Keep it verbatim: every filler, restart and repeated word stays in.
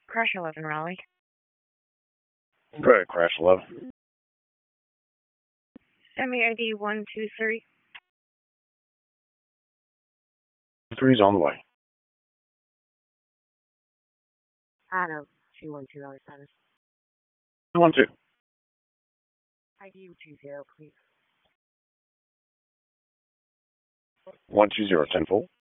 Crash eleven, Raleigh. Right, Crash eleven. Send me I D one two three. Three's on the way. Auto two one two oh seven. Two one two. I D two zero, please. One two zero ten full.